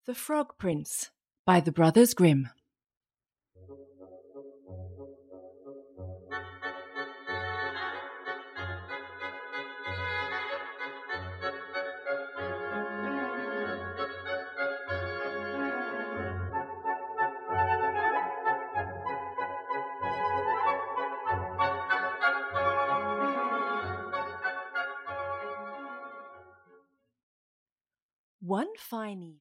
The Frog Prince by the Brothers Grimm. One fine evening,